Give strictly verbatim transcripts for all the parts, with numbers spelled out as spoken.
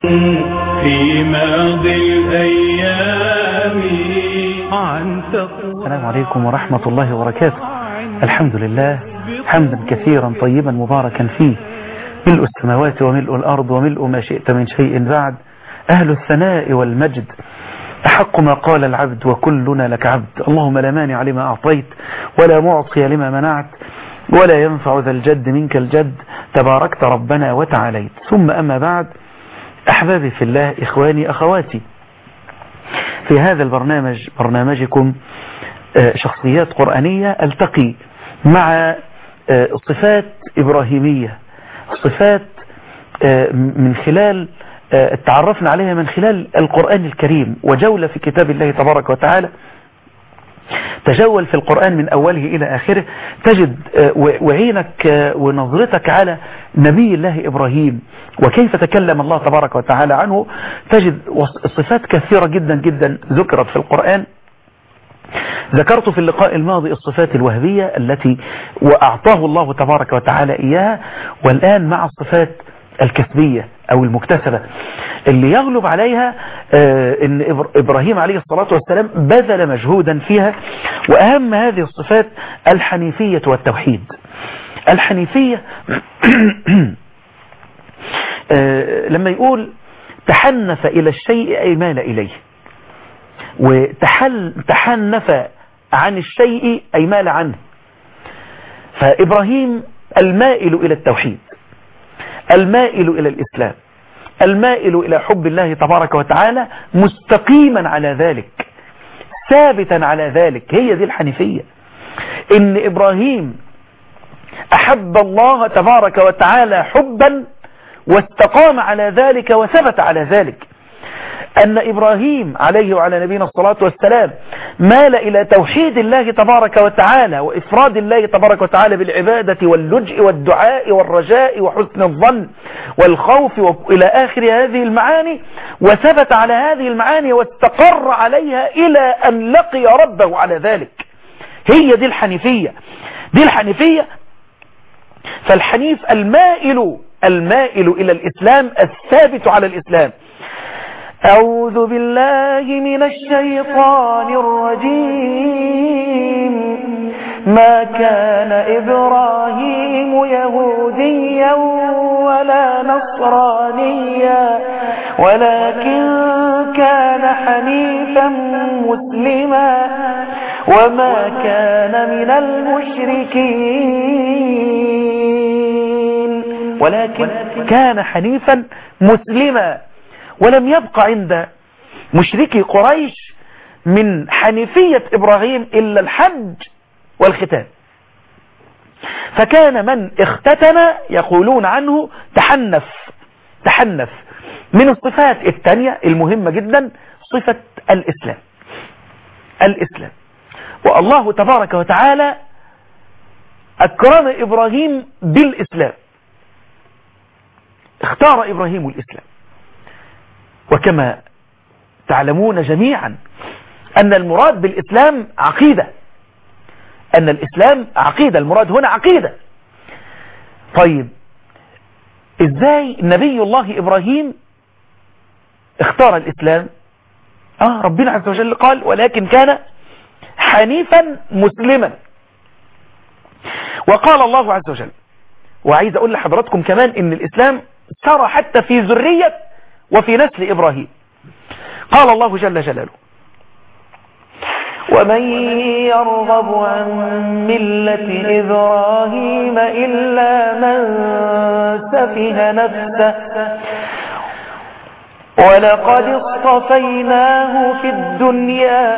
في ماضي الأيام عن تقوى. السلام عليكم ورحمة الله وبركاته. الحمد لله حمدا كثيرا طيبا مباركا فيه، ملء السماوات وملء الأرض وملء ما شئت من شيء بعد، أهل الثناء والمجد، أحق ما قال العبد وكلنا لك عبد. اللهم لا مانع لما أعطيت ولا معطي لما منعت ولا ينفع ذا الجد منك الجد، تباركت ربنا وتعاليت. ثم أما بعد، أحبابي في الله، إخواني أخواتي، في هذا البرنامج برنامجكم شخصيات قرآنية ألتقي مع صفات إبراهيمية، صفات من خلال تعرفنا عليها من خلال القرآن الكريم، وجولة في كتاب الله تبارك وتعالى. تجول في القرآن من أوله إلى آخره، تجد وعينك ونظرتك على نبي الله إبراهيم وكيف تكلم الله تبارك وتعالى عنه، تجد صفات كثيرة جدا جدا ذكرت في القرآن. ذكرت في اللقاء الماضي الصفات الوهبية التي وأعطاه الله تبارك وتعالى إياها، والآن مع الصفات الكسبية أو المكتسبة اللي يغلب عليها إن إبراهيم عليه الصلاة والسلام بذل مجهودا فيها. وأهم هذه الصفات الحنيفية والتوحيد. الحنيفية لما يقول تحنف إلى الشيء أي مال إليه، وتحنف عن الشيء أي مال عنه. فإبراهيم المائل إلى التوحيد، المائل إلى الإسلام، المائل إلى حب الله تبارك وتعالى، مستقيما على ذلك، ثابتا على ذلك. هي دي الحنيفية، إن إبراهيم أحب الله تبارك وتعالى حبا واستقام على ذلك وثبت على ذلك. أن إبراهيم عليه وعلى نبينا الصلاة والسلام مال إلى توحيد الله تبارك وتعالى وإفراد الله تبارك وتعالى بالعبادة واللجء والدعاء والرجاء وحسن الظن والخوف وإلى آخر هذه المعاني، وثبت على هذه المعاني واستقر عليها إلى أن لقي ربه على ذلك. هي دي الحنيفية، دي الحنيفية. فالحنيف المائل المائل إلى الإسلام، الثابت على الإسلام. أعوذ بالله من الشيطان الرجيم. ما كان إبراهيم يهوديا ولا نصرانيا ولكن كان حنيفا مسلما وما كان من المشركين، ولكن كان حنيفا مسلما. ولم يبقى عند مشركي قريش من حنيفية إبراهيم إلا الحج والختان. فكان من اختتن يقولون عنه تحنف تحنف. من الصفات الثانية المهمة جدا صفة الإسلام. الإسلام، والله تبارك وتعالى أكرم إبراهيم بالإسلام، اختار إبراهيم الإسلام. وكما تعلمون جميعا أن المراد بالإسلام عقيدة، أن الإسلام عقيدة، المراد هنا عقيدة. طيب إزاي نبي الله إبراهيم اختار الإسلام؟ آه ربنا عز وجل قال ولكن كان حنيفا مسلما. وقال الله عز وجل، وعايز أقول لحضراتكم كمان إن الإسلام سار حتى في ذرية وفي نسل إبراهيم. قال الله جل جلاله ومن يرغب عن ملة إبراهيم إلا من سفه نفسه ولقد اصطفيناه في الدنيا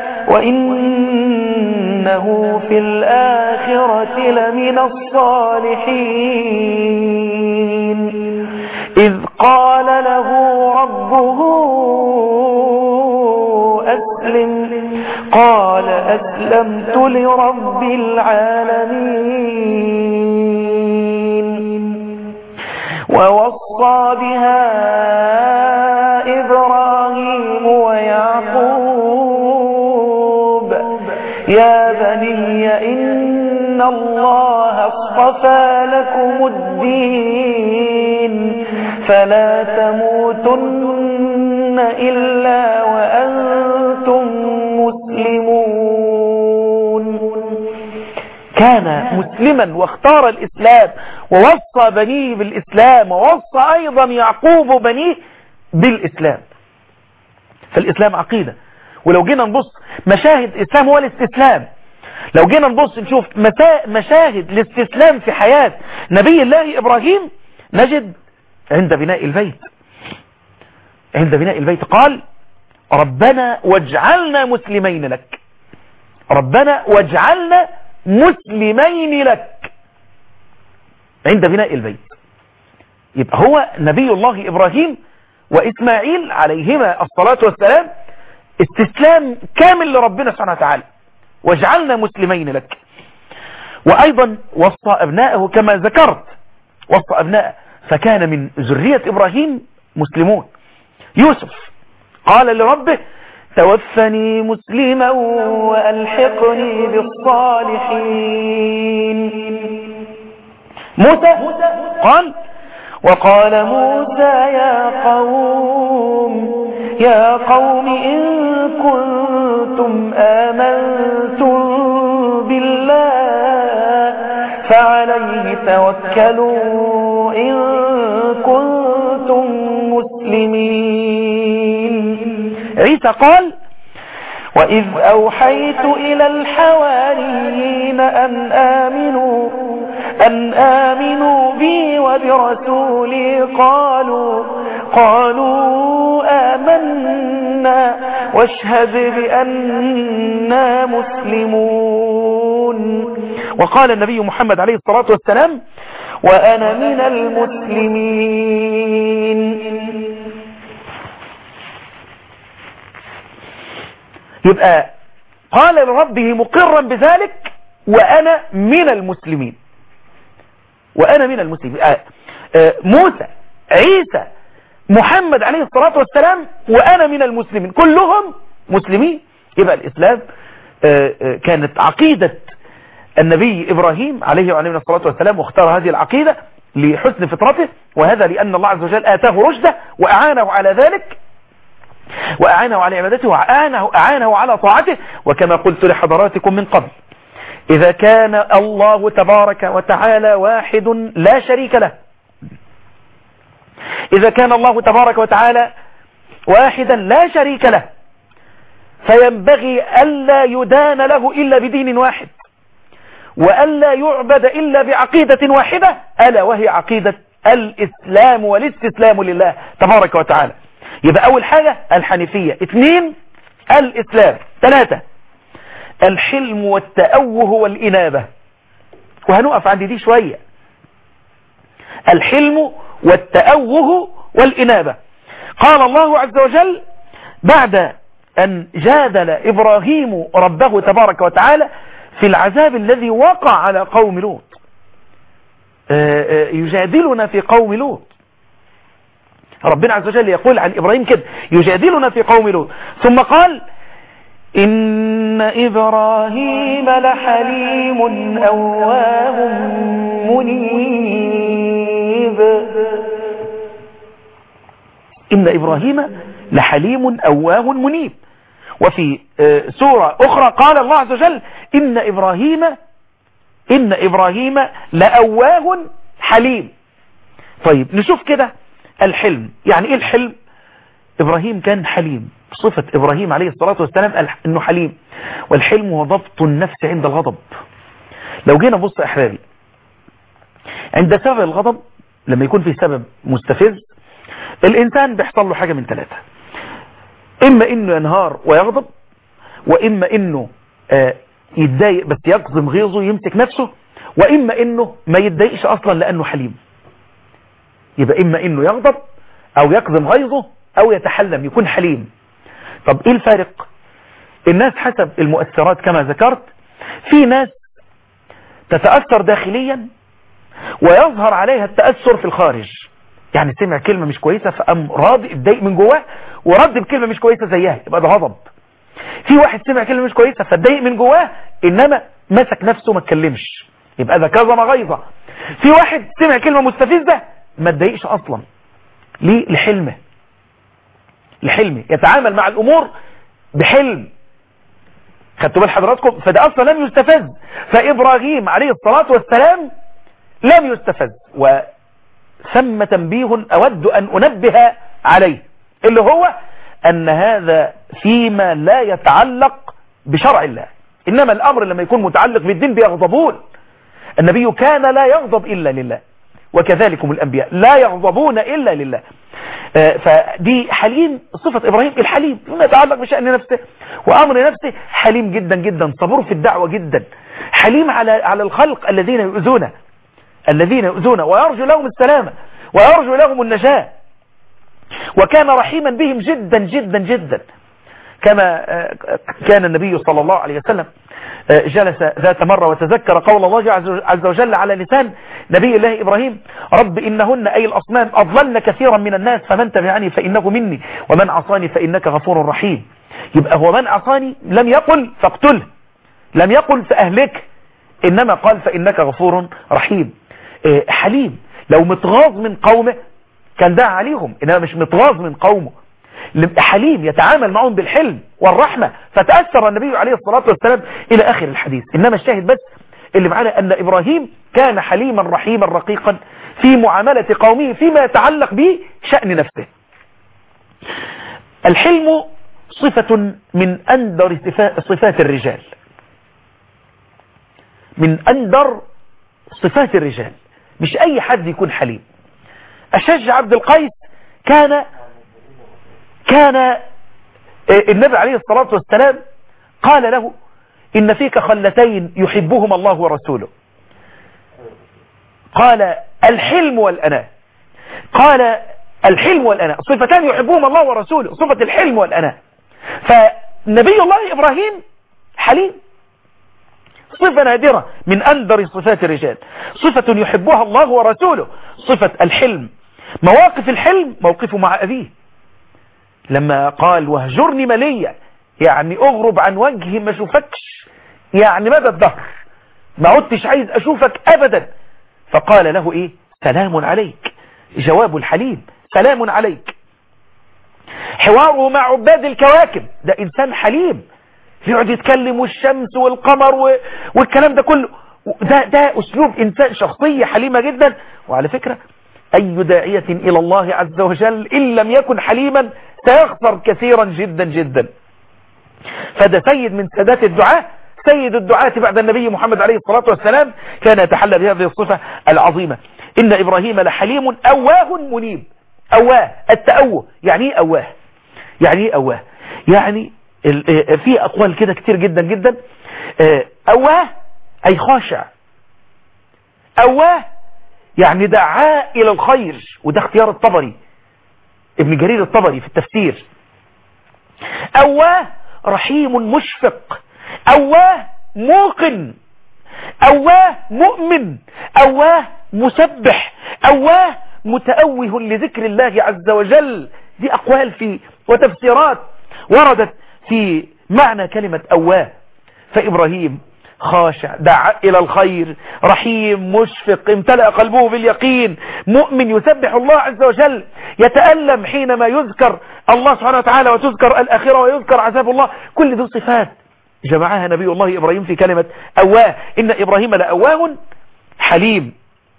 وإنه في الآخرة لمن الصالحين. إذ قال له ربه أسلم قال أسلمت لرب العالمين. ووصى بها إبراهيم ويعقوب يا بني إن الله اصطفى لكم الدين فلا تموتن إلا وأنتم مسلمون. كان مسلما واختار الإسلام ووصى بنيه بالإسلام، ووصى أيضا يعقوب بنيه بالإسلام. فالإسلام عقيدة. ولو جينا نبص مشاهد الإسلام هو الاستسلام. لو جينا نبص نشوف مشاهد الاستسلام في حياة نبي الله إبراهيم، نجد عند بناء البيت عند بناء البيت قال ربنا واجعلنا مسلمين لك، ربنا واجعلنا مسلمين لك عند بناء البيت. يبقى هو نبي الله إبراهيم وإسماعيل عليهما الصلاة والسلام استسلام كامل لربنا سبحانه وتعالى، واجعلنا مسلمين لك. وأيضا وصى أبناءه كما ذكرت، وصى أبناءه فكان من ذرية إبراهيم مسلمون. يوسف قال لربه توفني مسلما وألحقني بالصالحين. موسى قال وقال موسى يا قوم يا قوم إن كنتم آمنتم بالله فعليه توكلوا إن كنتم مسلمين. عيسى قال وإذ أوحيت إلى الحواريين أن آمنوا أن آمنوا بي وبرسولي قالوا قالوا آمنا واشهد بأننا مسلمون. وقال النبي محمد عليه الصلاة والسلام وأنا من المسلمين. يبقى قال لربه مقرا بذلك وأنا من المسلمين، وأنا من المسلمين. آه آه موسى عيسى محمد عليه الصلاة والسلام وأنا من المسلمين، كلهم مسلمين. يبقى الإسلام آه آه كانت عقيدة النبي إبراهيم عليه وعليه الصلاة والسلام، واختار هذه العقيدة لحسن فطرته، وهذا لأن الله عز وجل آتاه رشده وأعانه على ذلك، وأعانه على عبادته، وأعانه أعانه على طاعته. وكما قلت لحضراتكم من قبل، إذا كان الله تبارك وتعالى واحد لا شريك له، إذا كان الله تبارك وتعالى واحدا لا شريك له، فينبغي ألا يدان له إلا بدين واحد، وألا يعبد إلا بعقيدة واحدة، ألا وهي عقيدة الإسلام والاستسلام لله تبارك وتعالى. يبقى أول حاجة الحنيفية، اثنين الإسلام، ثلاثة الحلم والتأوه والإنابة. وهنقف عند دي شوية، الحلم والتأوه والإنابة. قال الله عز وجل بعد أن جادل إبراهيم ربه تبارك وتعالى في العذاب الذي وقع على قوم لوط، يجادلنا في قوم لوط، ربنا عز وجل يقول عن إبراهيم كده يجادلنا في قوم لوط، ثم قال إن إبراهيم لحليم أواه منيب. إن إبراهيم لحليم أواه منيب. وفي سورة أخرى قال الله عز وجل إن إبراهيم إن إبراهيم لأواه حليم. طيب نشوف كده الحلم، يعني إيه الحلم؟ إبراهيم كان حليم، صفة إبراهيم عليه الصلاة والسلام أنه حليم. والحلم هو ضبط النفس عند الغضب. لو جينا بص أحبابي، عند سبب الغضب لما يكون في سبب مستفز، الإنسان بيحصل له حاجة من ثلاثة، إما إنه ينهار ويغضب، وإما إنه آه يتضايق بس يقزم غيظه يمسك نفسه، وإما إنه ما يتضايقش أصلا لأنه حليم. يبقى إما إنه يغضب أو يقزم غيظه أو يتحلم يكون حليم. طب إيه الفارق؟ الناس حسب المؤثرات كما ذكرت، في ناس تتأثر داخليا ويظهر عليها التأثر في الخارج، يعني سمع كلمة مش كويسة فقام راضي اتضايق من جواه ورد بكلمة مش كويسة زيها، يبقى ده غضب. في واحد سمع كلمة مش كويسة فاتضايق من جواه إنما مسك نفسه ما اتكلمش، يبقى ده كظم غيظة. في واحد سمع كلمة مستفزة ما اتضايقش أصلا، ليه؟ لحلمه لحلمه يتعامل مع الأمور بحلم. خدتوا بال حضراتكم؟ فده أصلا لم يستفز. فإبراهيم عليه الصلاة والسلام لم يستفز. وثم تنبيه أود أن أنبه عليه، اللي هو أن هذا فيما لا يتعلق بشرع الله، إنما الأمر لما يكون متعلق بالدين بيغضبون. النبي كان لا يغضب إلا لله، وكذلكم الأنبياء لا يغضبون إلا لله. فدي حليم، صفة إبراهيم الحليم فيما يتعلق بشأن نفسه وأمر نفسه، حليم جدا جدا، صبور في الدعوة جدا، حليم على على الخلق الذين يؤذون الذين يؤذون ويرجو لهم السلامة ويرجو لهم النجاة. وكان رحيما بهم جدا جدا جدا، كما كان النبي صلى الله عليه وسلم جلس ذات مرة وتذكر قول الله عز وجل على لسان نبي الله إبراهيم: رب إنهن أي الأصنام أضللن كثيرا من الناس فمن تبعني فإنه مني ومن عصاني فإنك غفور رحيم. يبقى هو من عصاني لم يقل فاقتله، لم يقل فأهلك، إنما قال فإنك غفور رحيم. حليم، لو متغاظ من قومه كان داعي عليهم، إنما مش متغاظ من قومه. حليم يتعامل معهم بالحلم والرحمة، فتأثر النبي عليه الصلاة والسلام إلى آخر الحديث. إنما الشاهد بس اللي معنا أن إبراهيم كان حليما رحيما رقيقا في معاملة قومه فيما يتعلق به شأن نفسه. الحلم صفة من أندر صفات الرجال، من أندر صفات الرجال، مش أي حد يكون حليم. أشج عبد القيس كان كان النبي عليه الصلاة والسلام قال له: إن فيك خلتين يحبهما الله ورسوله. قال: الحلم والأناة. قال: الحلم والأناة صفتان يحبهما الله ورسوله، صفة الحلم والأناة. فنبي الله إبراهيم حليم، صفة نادرة من أندر صفات الرجال، صفة يحبها الله ورسوله، صفة الحلم. مواقف الحلم موقفه مع أبيه لما قال: واهجرني مليا، يعني اغرب عن وجهي ما اشوفكش، يعني مدى الدهر ما عدتش عايز اشوفك ابدا. فقال له ايه؟ سلام عليك. جواب الحليم سلام عليك. حواره مع عباد الكواكب، ده انسان حليم، يقعد يتكلم والشمس والقمر والكلام ده كله، ده ده اسلوب انسان، شخصية حليمة جدا. وعلى فكرة اي داعية الى الله عز وجل ان لم يكن حليما سيخسر كثيرا جدا جدا. فده سيد من سادات الدعاء، سيد الدعاة بعد النبي محمد عليه الصلاة والسلام، كان يتحلى بهذه الصفة العظيمة. إن إبراهيم لحليم أواه منيب. أواه، التأوه يعني ايه أواه؟ يعني ايه أواه؟ يعني في أقوال كده كتير جدا جدا. أواه أي خاشع، أواه يعني دعاء إلى الخير، وده اختيار الطبري، ابن جرير الطبري في التفسير. أواه رحيم مشفق، أواه موقن، أواه مؤمن، أواه مسبح، أواه متأوه لذكر الله عز وجل. دي أقوال في وتفسيرات وردت في معنى كلمة أواه. فإبراهيم خاشع، دعا إلى الخير، رحيم مشفق، امتلأ قلبه باليقين، مؤمن، يسبح الله عز وجل، يتألم حينما يذكر الله سبحانه وتعالى وتذكر الآخرة ويذكر عذاب الله. كل ذو صفات جمعها نبي الله إبراهيم في كلمة أواه. إن إبراهيم لأواه حليم،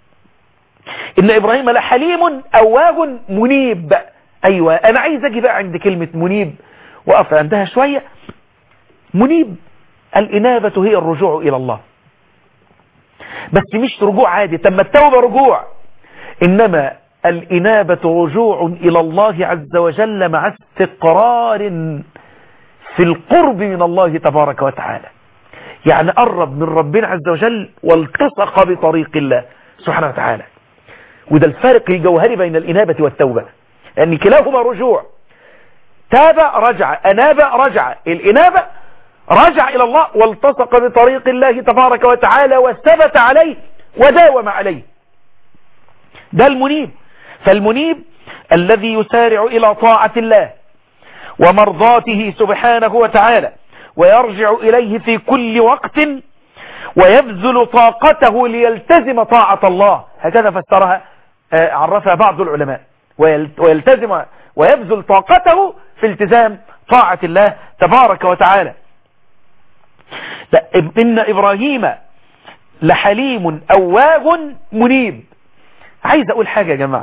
إن إبراهيم لحليم أواه منيب. أيوة، أنا عايز أجي بقى عند كلمة منيب وقف عندها شوية. منيب الإنابة هي الرجوع إلى الله، بس مش رجوع عادي، تم التوبة رجوع، إنما الإنابة رجوع إلى الله عز وجل مع استقرار في القرب من الله تبارك وتعالى. يعني قرب من ربنا عز وجل والتصق بطريق الله سبحانه وتعالى. وده الفارق الجوهري بين الإنابة والتوبة، لأن كلاهما رجوع. تاب رجع، أناب رجع. الإنابة رجع إلى الله والتصق بطريق الله تبارك وتعالى وثبت عليه وداوم عليه. ده المنيب. فالمنيب الذي يسارع إلى طاعة الله ومرضاته سبحانه وتعالى ويرجع إليه في كل وقت ويبذل طاقته ليلتزم طاعة الله. هكذا فسرها عرفها بعض العلماء. ويلتزم ويبذل طاقته في التزام طاعة الله تبارك وتعالى. إن إبراهيم لحليم أواه منيب. عايز أقول حاجة يا جماعة،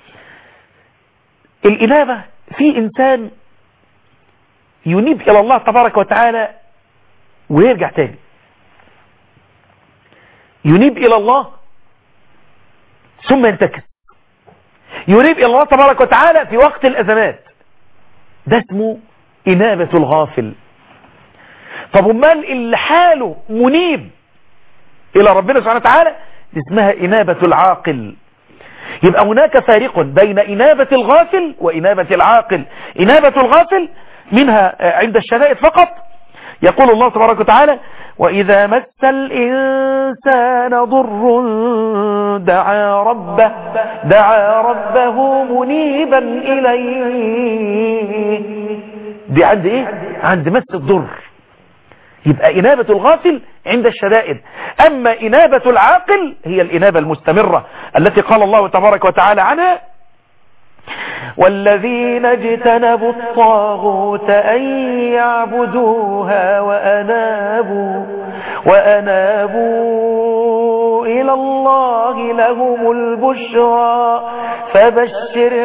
الإنابة في إنسان ينيب إلى الله تبارك وتعالى ويرجع تاني، ينيب إلى الله ثم ينتكس، ينيب إلى الله تبارك وتعالى في وقت الأزمات، ده اسمه إنابة الغافل. طب امال اللي حاله منيب إلى ربنا سبحانه وتعالى دي اسمها إنابة العاقل. يبقى هناك فارق بين إنابة الغافل وإنابة العاقل. إنابة الغافل منها عند الشدائد فقط، يقول الله تبارك وتعالى: وإذا مس الإنسان ضر دعا ربه دعا ربه منيبا إليه. دي عند إيه؟ عند مس الضر. يبقى إنابة الغافل عند الشدائد. أما إنابة العاقل هي الإنابة المستمرة التي قال الله تبارك وتعالى عنها: والذين اجتنبوا الطاغوت أن يعبدوها وأنابوا وأنابوا إلى الله لهم البشرى فبشر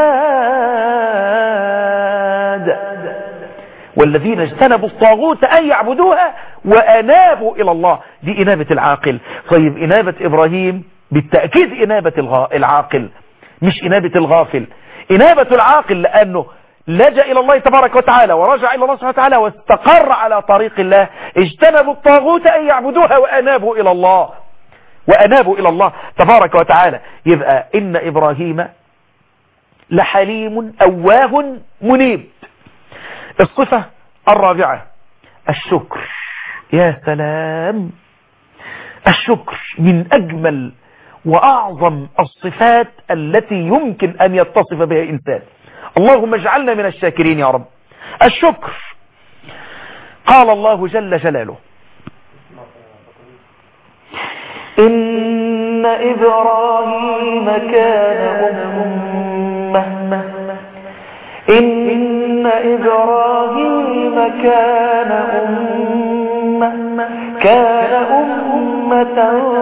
عباد. والذين اجتنبوا الطاغوت أن يعبدوها وأنابوا إلى الله، دي إنابة العاقل. طيب إنابة إبراهيم بالتأكيد إنابة العاقل مش إنابة الغافل. إنابة العاقل لأنه لجأ إلى الله تبارك وتعالى ورجع إلى الله سبحانه وتعالى واستقر على طريق الله. اجتنبوا الطاغوت أن يعبدوها وأنابوا إلى الله وأنابوا إلى الله تبارك وتعالى. يبقى إن إبراهيم لحليم أواه منيب. الصفة الرابعة الشكر. يا سلام، الشكر من أجمل وأعظم الصفات التي يمكن أن يتصف بها إنسان. اللهم اجعلنا من الشاكرين يا رب. الشكر، قال الله جل جلاله: إن إبراهيم كان أمة إن إبراهيم كان أمة كان أمة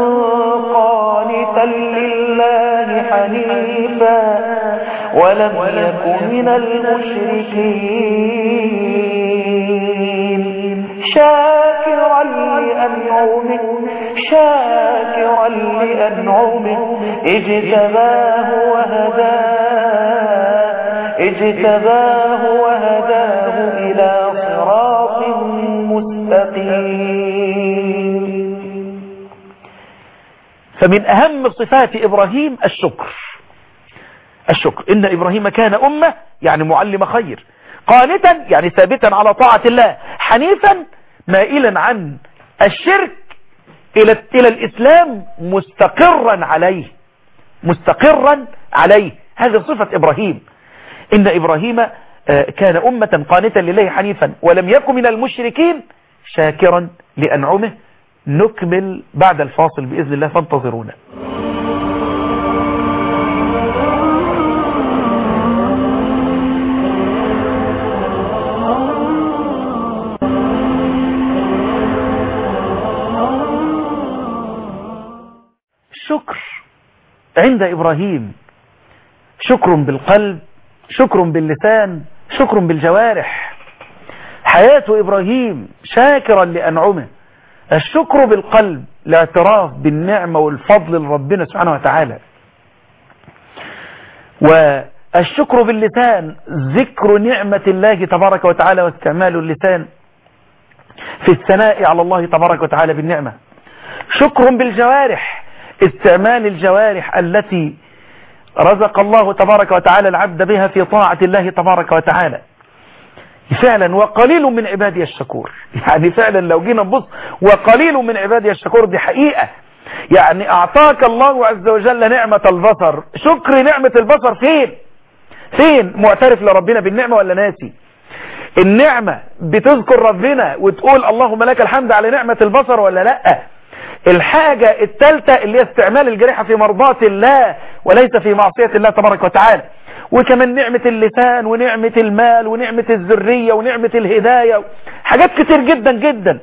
قانتا لله حنيفا ولم يكن من المشركين شاكرا لأنعمه شاكرا لأنعمه اجتباه وهداه اجتباه وهداه إلى صراط مستقيم. فمن أهم صفات إبراهيم الشكر. الشكر. إن إبراهيم كان أمة يعني معلم خير، قانتا يعني ثابتا على طاعة الله، حنيفا مائلا عن الشرك إلى إلى الإسلام، مستقرا عليه مستقرا عليه. هذه صفة إبراهيم. إن إبراهيم كان أمة قانتا لله حنيفا ولم يكن من المشركين شاكرا لأنعمه. نكمل بعد الفاصل بإذن الله، فانتظرونا. الشكر عند إبراهيم شكر بالقلب، شكر باللسان، شكر بالجوارح. حياة إبراهيم شاكرا لأنعمه. الشكر بالقلب الاعتراف بالنعمة والفضل لربنا سبحانه وتعالى، والشكر باللسان ذكر نعمة الله تبارك وتعالى واستعمال اللسان في الثناء على الله تبارك وتعالى بالنعمة. شكر بالجوارح استعمال الجوارح التي رزق الله تبارك وتعالى العبد بها في طاعة الله تبارك وتعالى. فعلا وقليل من عبادي الشكور. يعني فعلا لو جينا نبص وقليل من عبادي الشكور دي حقيقة. يعني أعطاك الله عز وجل نعمة البصر، شكر نعمة البصر فين فين معترف لربنا بالنعمة ولا ناسي؟ النعمة بتذكر ربنا وتقول اللهم لك الحمد على نعمة البصر ولا لا؟ الحاجة الثالثة اللي هي استعمال الجريحة في مرضاة الله وليس في معصية الله تبارك وتعالى. وكمان نعمة اللسان ونعمة المال ونعمة الذرية ونعمة الهداية، حاجات كتير جدا جدا.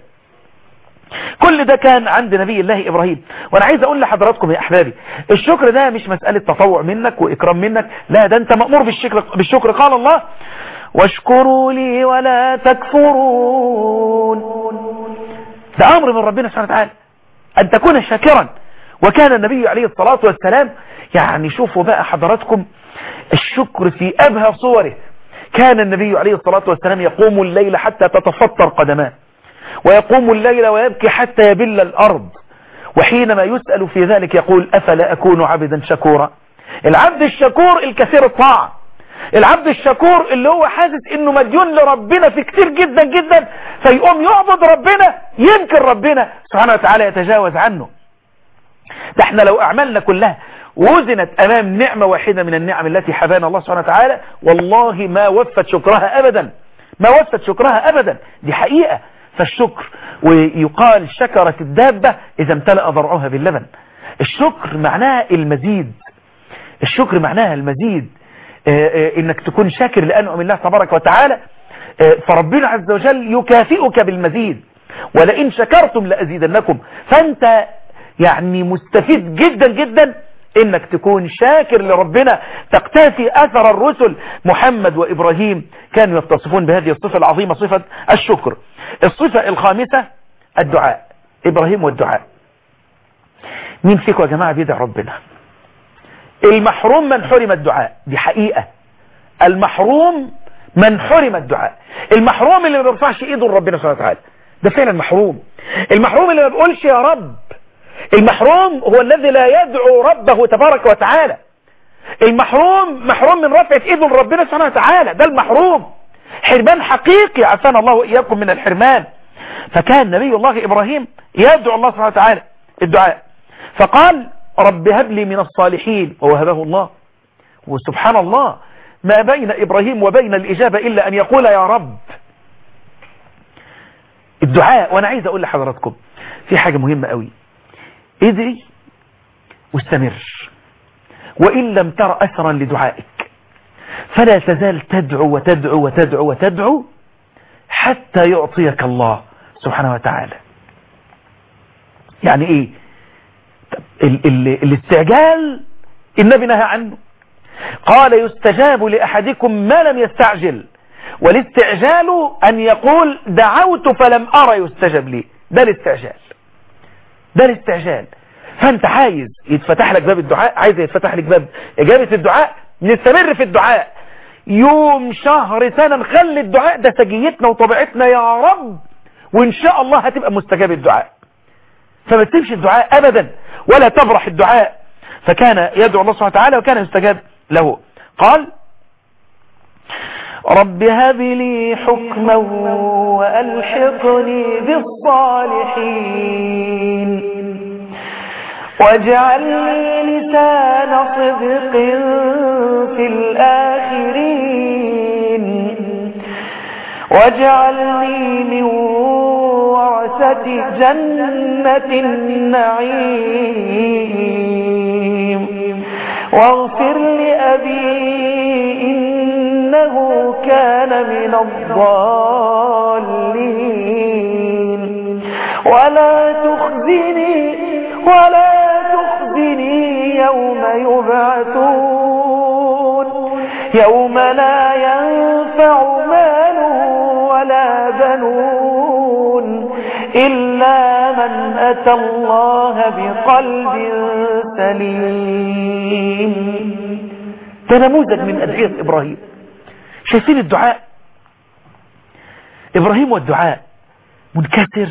كل ده كان عند نبي الله إبراهيم. وانا عايز اقول لحضراتكم يا احبابي، الشكر ده مش مسألة تطوع منك واكرام منك، لا ده انت مأمور بالشكر, بالشكر. قال الله واشكروا لي ولا تكفرون، ده امر من ربنا سبحانه وتعالى ان تكون شاكرا. وكان النبي عليه الصلاة والسلام، يعني شوفوا بقى حضراتكم الشكر في أبهى صوره. كان النبي عليه الصلاة والسلام يقوم الليل حتى تتفطر قدماه، ويقوم الليل ويبكي حتى يبل الأرض، وحينما يسأل في ذلك يقول أفلا أكون عبدا شكورا. العبد الشكور الكثير الطاعة، العبد الشكور اللي هو حاسس انه مديون لربنا في كتير جدا جدا، فيقوم يعبد ربنا، يمكن ربنا سبحانه وتعالى يتجاوز عنه. ده احنا لو اعمالنا كلها وزنت امام نعمة واحدة من النعم التي حبانا الله سبحانه وتعالى، والله ما وفت شكرها ابدا، ما وفت شكرها ابدا، دي حقيقة. فالشكر، ويقال شكرت الدابة اذا امتلأ ضرعها باللبن. الشكر معناها المزيد، الشكر معناها المزيد، اه اه انك تكون شاكر لأنعم الله تبارك وتعالى، اه فربنا عز وجل يكافئك بالمزيد، ولئن شكرتم لأزيدنكم. فانت يعني مستفيد جدا جدا انك تكون شاكر لربنا، تقتفي اثر الرسل. محمد وابراهيم كانوا يتصفون بهذه الصفة العظيمة، صفة الشكر. الصفة الخامسة الدعاء، ابراهيم والدعاء. مين فيكم يا جماعة بيدعي ربنا؟ المحروم من حرم الدعاء، دي حقيقة. المحروم من حرم الدعاء، المحروم اللي ما بيرفعش ايده لربنا سبحانه وتعالى، ده فعلا محروم. المحروم اللي ما بيقولش يا رب، المحروم هو الذي لا يدعو ربه تبارك وتعالى. المحروم محروم من رفعة ايده لربنا سبحانه وتعالى، ده المحروم، حرمان حقيقي، عافانا الله وإياكم من الحرمان. فكان نبي الله إبراهيم يدعو الله سبحانه وتعالى الدعاء، فقال رب هب لي من الصالحين، ووهبه الله. وسبحان الله ما بين إبراهيم وبين الإجابة إلا أن يقول يا رب. الدعاء. وانا عايز اقول لحضراتكم في حاجة مهمة قوي، ادعي واستمر، وإن لم تر أثرا لدعائك فلا تزال تدعو وتدعو وتدعو وتدعو حتى يعطيك الله سبحانه وتعالى. يعني ايه ال ال الاستعجال؟ النبي نهى عنه، قال يستجاب لأحدكم ما لم يستعجل، والاستعجال أن يقول دعوت فلم أرى يستجاب لي، ده الاستعجال، ده الاستعجال. فانت عايز يتفتح لك باب الدعاء، عايز يتفتح لك باب إجابة الدعاء، نستمر في الدعاء يوم شهر سنة، نخلي الدعاء ده سجيتنا وطبيعتنا يا رب، وإن شاء الله هتبقى مستجاب الدعاء. فما تسيبش الدعاء أبدا ولا تبرح الدعاء. فكان يدعو الله سبحانه وتعالى وكان يستجاب له. قال رب هب لي حكما وألحقني بالصالحين واجعل لي لسان صدق في الآخرين واجعلني من ورثة جنة النعيم واغفر لأبي إنه كان من الضالين ولا تخزني ولا تخزني يوم يبعثون يوم لا ينفع مال ولا بنون إلا من أتى الله بقلب سليم. ده نموذج من أدعية إبراهيم. شايفين الدعاء؟ إبراهيم والدعاء منكسر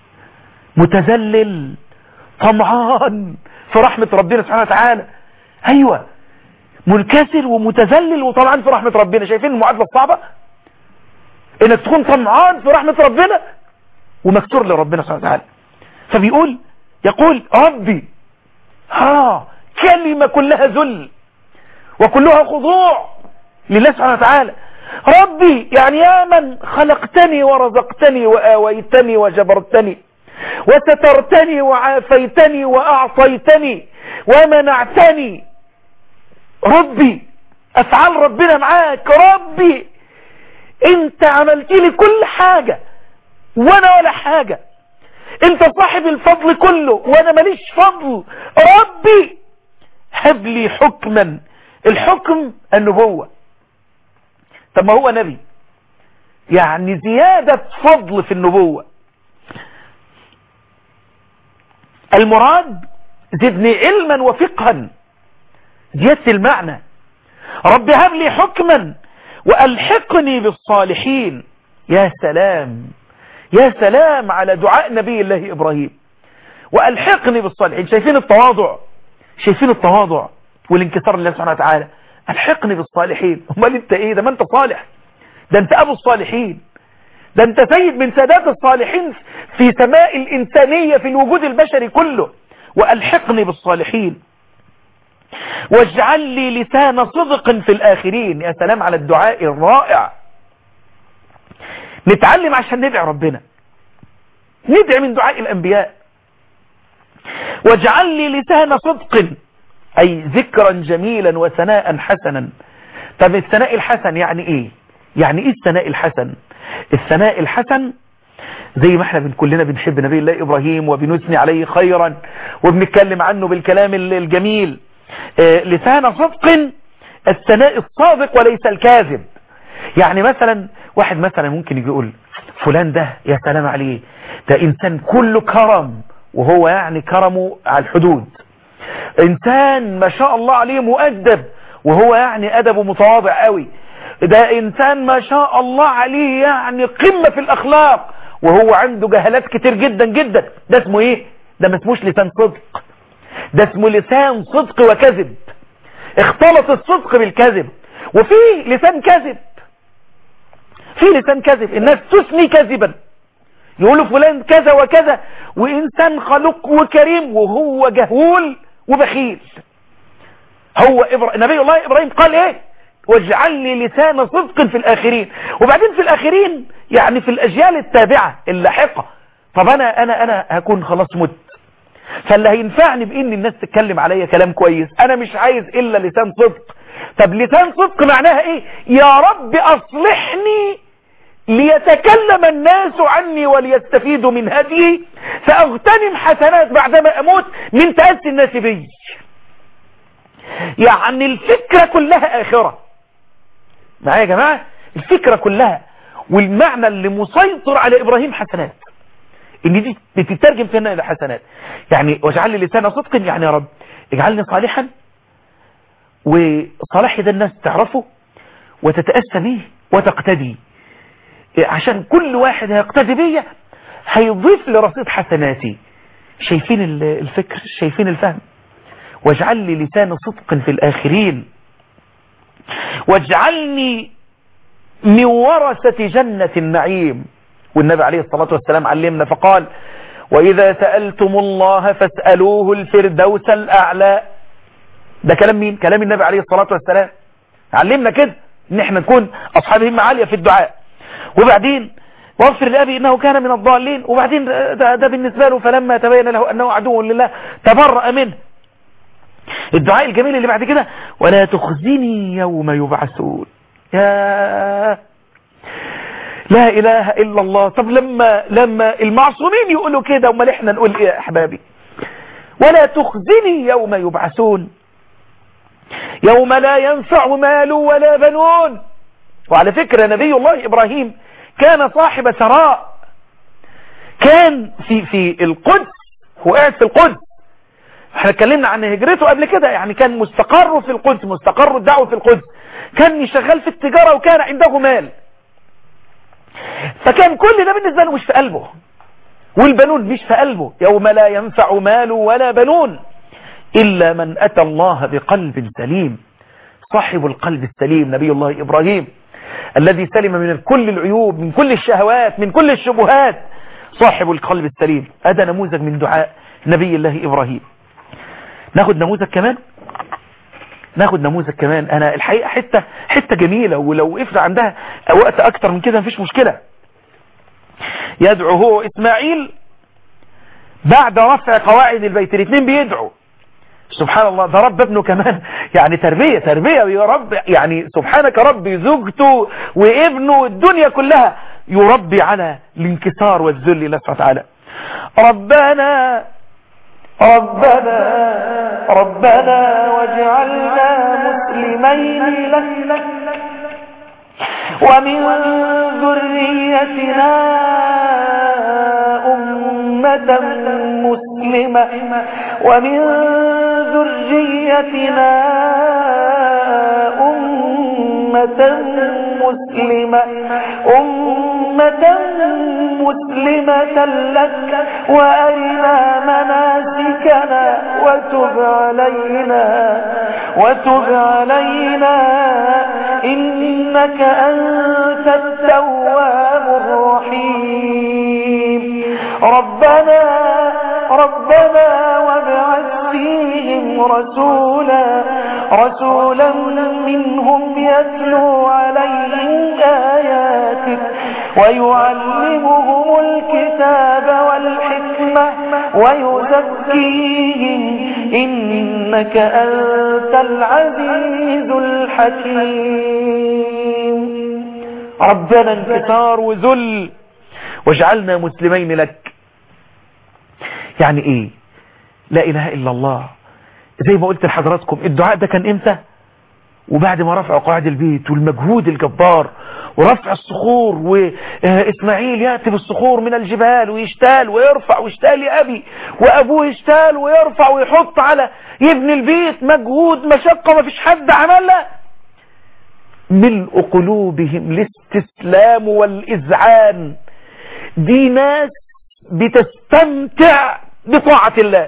متذلل طمعان في رحمة ربنا سبحانه وتعالى. أيوة منكسر ومتذلل وطمعان في رحمة ربنا. شايفين المعادلة الصعبة؟ إنك تكون طمعان في رحمة ربنا ومكسور لربنا سبحانه وتعالى. فبيقول يقول ربي، ها كلمة كلها ذل وكلها خضوع لله سبحانه وتعالى. ربي يعني يا من خلقتني ورزقتني وآويتني وجبرتني وسترتني وعافيتني وأعطيتني ومنعتني. ربي افعال ربنا معاك. ربي انت عملت لي كل حاجة وانا ولا حاجة، انت صاحب الفضل كله وانا ماليش فضل. ربي هب لي حكما. الحكم النبوة. طب ما هو نبي، يعني زيادة فضل في النبوة. المراد زدني علما وفقها، زيادة المعنى. رب هب لي حكما وألحقني بالصالحين. يا سلام يا سلام على دعاء نبي الله إبراهيم، وألحقني بالصالحين. شايفين التواضع، شايفين التواضع والانكسار لله سبحانه وتعالى. ألحقني بالصالحين. امال انت ايه؟ ده ما انت صالح، ده انت ابو الصالحين، ده انت سيد من سادات الصالحين في سماء الإنسانية في الوجود البشري كله. وألحقني بالصالحين واجعل لي لسان صدق في الآخرين. يا سلام على الدعاء الرائع. نتعلم عشان ندعي ربنا، ندعي من دعاء الأنبياء. واجعل لي لسان صدق، أي ذكرا جميلا وثناء حسنا. طب الثناء الحسن يعني ايه؟ يعني ايه الثناء الحسن؟ الثناء الحسن زي ما احنا كلنا بنحب نبي الله إبراهيم وبنثني عليه خيرا وبنتكلم عنه بالكلام الجميل. اه لسان صدق، الثناء الصادق وليس الكاذب. يعني مثلا واحد مثلا ممكن يجي يقول فلان ده يا سلام عليه، ده إنسان كله كرم، وهو يعني كرمه على الحدود. إنسان ما شاء الله عليه مؤدب، وهو يعني أدبه متواضع قوي. ده إنسان ما شاء الله عليه يعني قمة في الأخلاق، وهو عنده جهالات كتير جدا جدا. ده اسمه ايه؟ ده ما اسموش لسان صدق، ده اسمه لسان صدق وكذب. اختلط الصدق بالكذب. وفي لسان كذب، في لسان كذب. الناس تثني كذبا، يقولوا فلان كذا وكذا، وإنسان خلق وكريم، وهو جهول وبخيل. هو إبرا... نبي الله إبراهيم قال ايه؟ واجعل لي لسان صدق في الآخرين. وبعدين في الآخرين يعني في الأجيال التابعة اللاحقة. طب أنا أنا أنا هكون خلاص مت، فاللي هينفعني بإن الناس تتكلم عليا كلام كويس. أنا مش عايز إلا لسان صدق. طب لسان صدق معناها إيه؟ يا رب أصلحني ليتكلم الناس عني وليستفيدوا من هدي، فأغتنم حسنات بعدما أموت من تأسي الناس بي. يعني الفكرة كلها آخرة معايا يا جماعة، الفكرة كلها والمعنى اللي مسيطر على إبراهيم حسنات، ان دي بتترجم فينا إلى حسنات. يعني واجعل لي لسان صدق، يعني يا رب اجعلني صالحا، وصلاحي ده الناس تعرفه وتتأسى به وتقتدي، عشان كل واحد هيقتدي بيا هيضيف لرصيد حسناتي. شايفين الفكر، شايفين الفهم. واجعل لي لسان صدق في الآخرين واجعلني من ورثة جنة النعيم. والنبي عليه الصلاة والسلام علمنا فقال وإذا سألتم الله فاسألوه الفردوس الأعلى. ده كلام مين؟ كلام النبي عليه الصلاة والسلام. علمنا كده ان احنا نكون أصحاب همة عالية في الدعاء. وبعدين واغفر لأبي إنه كان من الضالين. وبعدين ده, ده بالنسبة له فلما تبين له أنه عدو لله تبرأ منه. الدعاء الجميل اللي بعد كده ولا تخزني يوم يبعثون. يا لا إله إلا الله. طب لما لما المعصومين يقولوا كده، امال احنا نقول ايه يا احبابي؟ ولا تخزني يوم يبعثون يوم لا ينفع مال ولا بنون. وعلى فكرة نبي الله إبراهيم كان صاحب ثراء، كان في في القدس، هو قاعد في القدس. احنا اتكلمنا عن هجرته قبل كده، يعني كان مستقر في القدس، مستقر الدعوة في القدس، كان شغال في التجارة وكان عنده مال. فكان كل ده بالنسبة له مش في قلبه، والبنون مش في قلبه. يوم لا ينفع مال ولا بنون إلا من أتى الله بقلب سليم. صاحب القلب السليم نبي الله إبراهيم الذي سلم من كل العيوب، من كل الشهوات، من كل الشبهات. صاحب القلب السليم. هذا نموذج من دعاء نبي الله إبراهيم. ناخد نموذج كمان، ناخد نموذج كمان. أنا الحقيقة حتة حتة جميلة، ولو وقفنا عندها وقت أكتر من كده مفيش مشكلة. يدعو هو إسماعيل بعد رفع قواعد البيت، الاثنين بيدعوا سبحان الله، ده رب ابنه كمان، يعني تربية تربية يا رب، يعني سبحانك ربي زوجته وابنه الدنيا كلها يربي على الانكسار والذل لله سبحانه وتعالى. ربنا ربنا ربنا واجعلنا مسلمين لك ومن ذريتنا أمة مسلمة ومن ذريتنا أمة مسلمة أمة مسلمة لك وأرنا مناسكنا وتب علينا وتب علينا إنك أنت التواب الرحيم. ربنا ربنا وابعث فيهم رسولا رسولا منهم يتلو عليهم آياتك ويعلمهم الكتاب والحكمة ويزكيهم إنك أنت العزيز الحكيم. ربنا انكسار وذل واجعلنا مسلمين لك. يعني ايه لا اله الا الله؟ زي ما قلت لحضراتكم الدعاء ده كان امتى؟ وبعد ما رفعوا قواعد البيت والمجهود الجبار ورفع الصخور، وإسماعيل يأتي بالصخور من الجبال ويشتال ويرفع ويشتال لأبي، وأبوه يشتال ويرفع ويحط على يبني البيت، مجهود مشقة ما فيش حد عملها. ملء قلوبهم الاستسلام والإذعان. دي ناس بتستمتع بطاعة الله،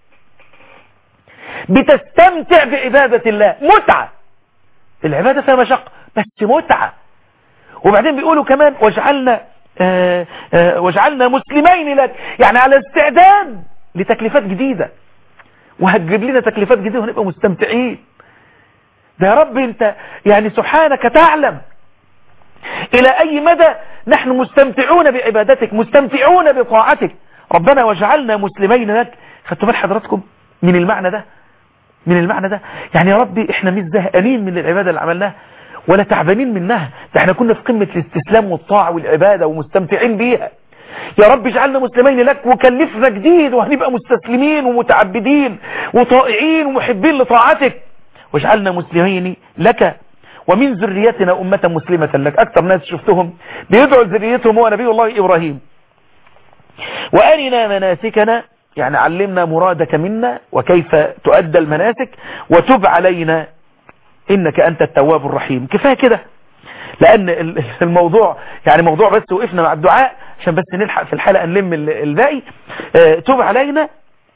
بتستمتع بعبادة الله، متعة. العبادة فيها مشقة بس متعة. وبعدين بيقولوا كمان واجعلنا آآ آآ واجعلنا مسلمين لك، يعني على استعداد لتكليفات جديدة، وهتجيب لنا تكليفات جديدة ونبقى مستمتعين. ده يا رب انت يعني سبحانك تعلم الى اي مدى نحن مستمتعون بعبادتك، مستمتعون بطاعتك. ربنا واجعلنا مسلمين لك. خدتوا بال حضراتكم من المعنى ده؟ من المعنى ده يعني يا ربي احنا مش زهقانين من العبادة اللي عملناها ولا تعبانين منها، ده احنا كنا في قمة الاستسلام والطاعة والعبادة ومستمتعين بيها. يا رب اجعلنا مسلمين لك وكلفنا جديد وهنبقى مستسلمين ومتعبدين وطائعين ومحبين لطاعتك. واجعلنا مسلمين لك ومن ذريتنا أمة مسلمة لك. أكثر ناس شفتهم بيدعوا ذريتهم هو نبي الله إبراهيم. وأرنا مناسكنا، يعني علمنا مرادك منا وكيف تؤدى المناسك، وتب علينا إنك أنت التواب الرحيم. كفاية كده، لأن الموضوع يعني موضوع بس وقفنا مع الدعاء عشان بس نلحق في الحلقة نلم الباقي. تب علينا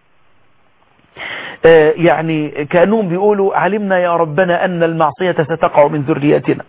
يعني كأنهم بيقولوا علمنا يا ربنا أن المعصية ستقع من ذريتنا،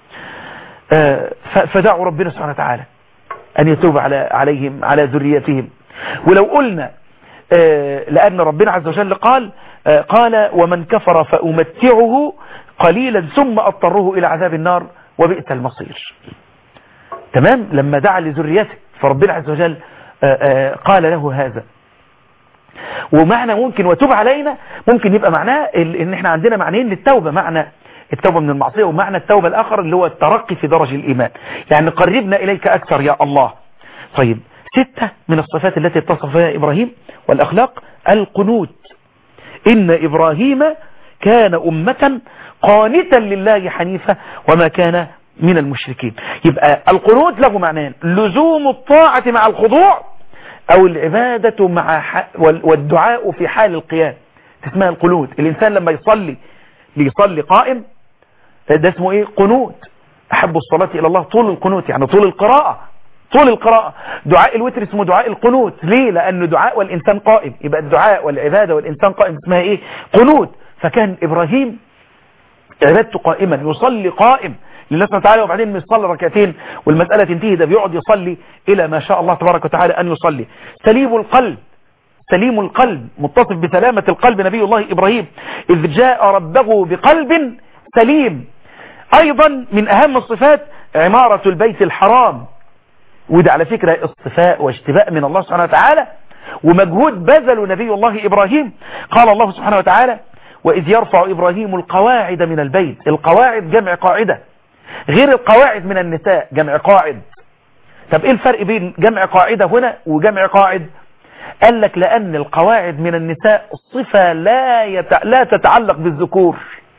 فدعوا ربنا سبحانه وتعالى أن يتوب على عليهم على ذريتهم. ولو قلنا لأن ربنا عز وجل قال قال ومن كفر فأمتعه قليلا ثم أضطره إلى عذاب النار وبئس المصير. تمام؟ لما دعا لذريته فربنا عز وجل قال له هذا. ومعنى ممكن وتوب علينا ممكن يبقى معناه ان احنا عندنا معنيين للتوبة، معنى التوبة من المعصية ومعنى التوبة الآخر اللي هو الترقي في درجة الإيمان، يعني قربنا إليك أكثر يا الله. طيب، ستة من الصفات التي اتصف بها إبراهيم والأخلاق: القنوت. إن إبراهيم كان أمة قانتا لله حنيفة وما كان من المشركين. يبقى القنوت له معنيين: لزوم الطاعة مع الخضوع، أو العبادة مع ح... والدعاء في حال القيام، اسمها القنوت. الإنسان لما يصلي ليصلي قائم ده اسمه إيه؟ قنوت. أحب الصلاة إلى الله طول القنوت، يعني طول القراءة، طول القراءة. دعاء الوتر اسمه دعاء القنوت. ليه؟ لأنه دعاء والإنسان قائم، يبقى الدعاء والعبادة والإنسان قائم اسمها إيه؟ قنوت. فكان إبراهيم عبادته قائما، يصلي قائم لله سبحانه وتعالى، وبعدين يصلي ركعتين والمسألة تنتهي، ده بيقعد يصلي إلى ما شاء الله تبارك وتعالى أن يصلي. سليم القلب، سليم القلب، متصف بسلامة القلب نبي الله إبراهيم إذ جاء ربه بقلب سليم. أيضا من أهم الصفات عمارة البيت الحرام، وده على فكرة اصطفاء واشتباء من الله سبحانه وتعالى ومجهود بذله نبي الله إبراهيم. قال الله سبحانه وتعالى وإذ يرفع إبراهيم القواعد من البيت. القواعد جمع قاعدة، غير القواعد من النساء جمع قاعد. طب إيه الفرق بين جمع قاعدة هنا وجمع قاعد؟ قال لك لأن القواعد من النساء صفة لا, يتع... لا تتعلق بالذكور.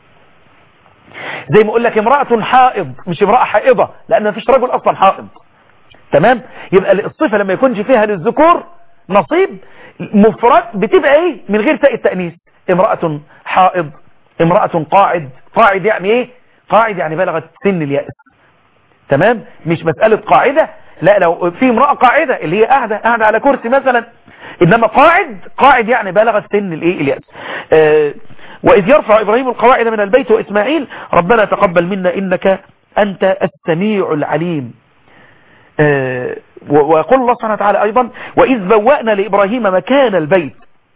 زي ما أقول لك امرأة حائض مش امرأة حائضة، لأن ما فيش رجل أصلا حائض. تمام؟ يبقى الصفة لما يكونش فيها للذكور نصيب مفرد بتبقى ايه من غير تاء التأنيث. امرأة حائض، امرأة قاعد. قاعد يعني ايه؟ قاعد يعني بلغت سن اليأس. تمام؟ مش مسألة قاعدة، لا لو في امرأة قاعدة اللي هي قاعدة قاعدة على كرسي مثلا، انما قاعد قاعد يعني بلغت سن الايه اليأس. آه وإذ يرفع إبراهيم القواعد من البيت وإسماعيل ربنا تقبل منا إنك أنت السميع العليم. آه ويقول الله سبحانه وتعالى أيضا وإذ بوأنا لإبراهيم مكان البيت.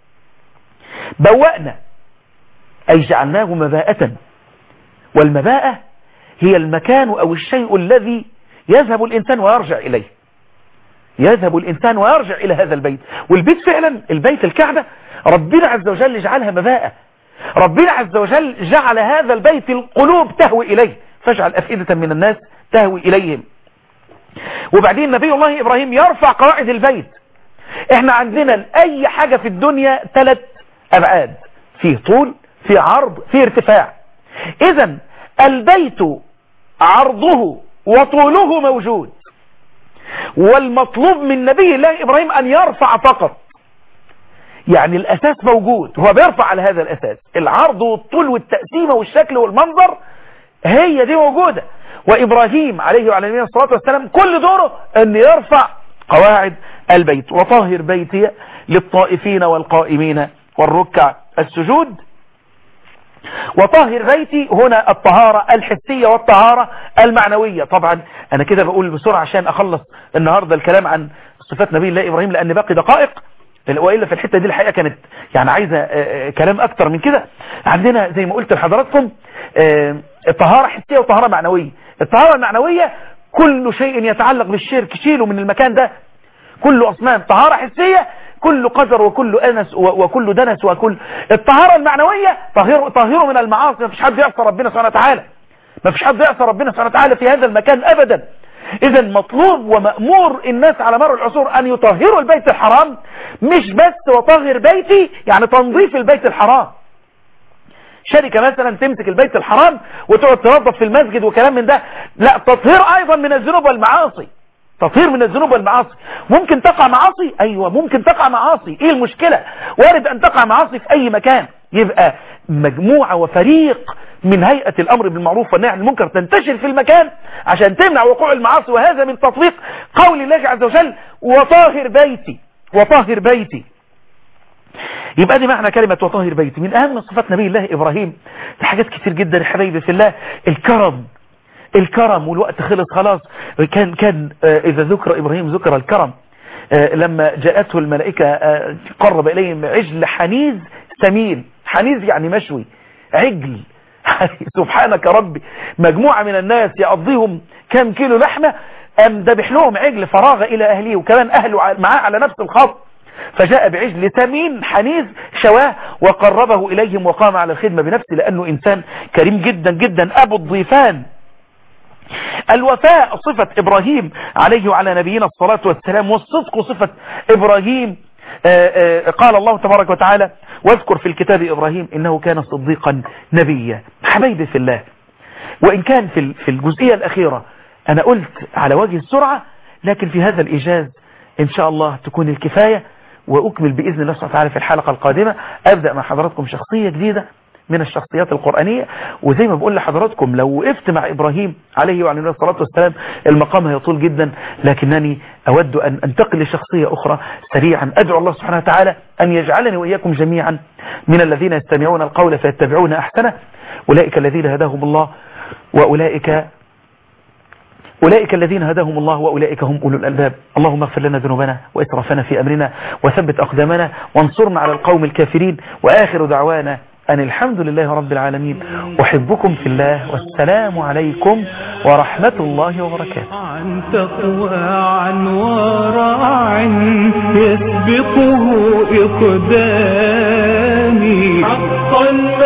بوأنا أي جعلناه مباءة، والمباءة هي المكان أو الشيء الذي يذهب الإنسان ويرجع إليه. يذهب الإنسان ويرجع إلى هذا البيت، والبيت فعلا البيت الكعبة ربنا عز وجل جعلها مباءة. ربنا عز وجل جعل هذا البيت القلوب تهوي إليه، فاجعل أفئدة من الناس تهوي إليهم. وبعدين نبي الله إبراهيم يرفع قواعد البيت. احنا عندنا أي حاجة في الدنيا ثلاث أبعاد، فيه طول، فيه عرض، فيه ارتفاع. إذن البيت عرضه وطوله موجود، والمطلوب من نبي الله إبراهيم أن يرفع فقط. يعني الأساس موجود، هو بيرفع على هذا الأساس. العرض والطول والتقسيمة والشكل والمنظر هي دي موجودة. وإبراهيم عليه وعلى نبينا الصلاة والسلام كل دوره أن يرفع قواعد البيت. وطهر بيتي للطائفين والقائمين والركع السجود. وطهر بيتي هنا الطهارة الحسية والطهارة المعنوية. طبعا أنا كده بقول بسرعة عشان أخلص النهاردة الكلام عن صفات نبي الله إبراهيم، لأن باقي دقائق، وإلا في الحتة دي الحقيقة كانت يعني عايزة كلام أكتر من كده. عندنا زي ما قلت لحضراتكم الطهارة حسية وطهارة معنوية. الطهارة المعنوية كل شيء يتعلق بالشرك شيله من المكان ده، كل أصنام. طهارة حسية كل قدر وكل أنس وكل دنس وكل. الطهارة المعنوية طهيره طهيره من المعاصي. ما فيش حد يعصى ربنا سبحانه وتعالى، ما فيش حد يعصى ربنا سبحانه وتعالى في هذا المكان أبدا. إذا مطلوب ومأمور الناس على مر العصور أن يطهروا البيت الحرام، مش بس وطهر بيتي يعني تنظيف البيت الحرام. شركة مثلا تمسك البيت الحرام وتقعد تنظف في المسجد وكلام من ده، لا، تطهير أيضا من الذنوب والمعاصي. تطهير من الذنوب والمعاصي. ممكن تقع معاصي، أيوة ممكن تقع معاصي، إيه المشكلة؟ وارد أن تقع معاصي في أي مكان. يبقى مجموعة وفريق من هيئة الأمر بالمعروف والنهي عن المنكر تنتشر في المكان عشان تمنع وقوع المعاصي. وهذا من تطبيق قول الله عز وجل وطاهر بيتي. وطاهر بيتي يبقى دي معنى كلمة وطاهر بيتي. من أهم صفات نبي الله إبراهيم حاجات كتير جدا يا حبايبي في الله. الكرم، الكرم والوقت خلص خلاص. كان كان إذا ذكر إبراهيم ذكر الكرم. لما جاءته الملائكة قرب إليهم عجل حنيذ سمين. حنيذ يعني مشوي، عجل سبحانك ربي. مجموعة من الناس يقضيهم كم كيلو لحمة، أم ذبح لهم عجل فراغ إلى أهله، وكمان أهله معاه على نفس الخط. فجاء بعجل سمين حنيذ شواه وقربه إليهم وقام على الخدمة بنفسه، لأنه إنسان كريم جدا جدا. أبو الضيفان. الوفاء صفة إبراهيم عليه وعلى نبينا الصلاة والسلام، والصدق صفة إبراهيم. آآ آآ قال الله تبارك وتعالى واذكر في الكتاب إبراهيم إنه كان صديقا نبيا. حبايبي في الله، وإن كان في في الجزئية الأخيرة أنا قلت على وجه السرعة، لكن في هذا الإيجاز إن شاء الله تكون الكفاية، وأكمل بإذن الله سبحانه وتعالى في الحلقة القادمة. أبدأ مع حضراتكم شخصية جديدة من الشخصيات القرآنية. وزي ما بقول لحضراتكم لو وقفت مع إبراهيم عليه وعلى الصلاة والسلام المقام هيطول جدا، لكنني أود أن أنتقل لشخصية أخرى سريعا. أدعو الله سبحانه وتعالى أن يجعلني وإياكم جميعا من الذين يستمعون القول فيتبعون أحسنه. أولئك الذين هداهم الله وأولئك أولئك الذين هداهم الله وأولئك هم أولو الألباب. اللهم اغفر لنا ذنوبنا وإسرافنا في أمرنا وثبت أقدامنا وانصرنا على القوم الكافرين. وآخر دعوانا أن الحمد لله رب العالمين، أحبكم في الله، والسلام عليكم ورحمة الله وبركاته. عن تقوى عن ورع يسبقه إقدامي حقا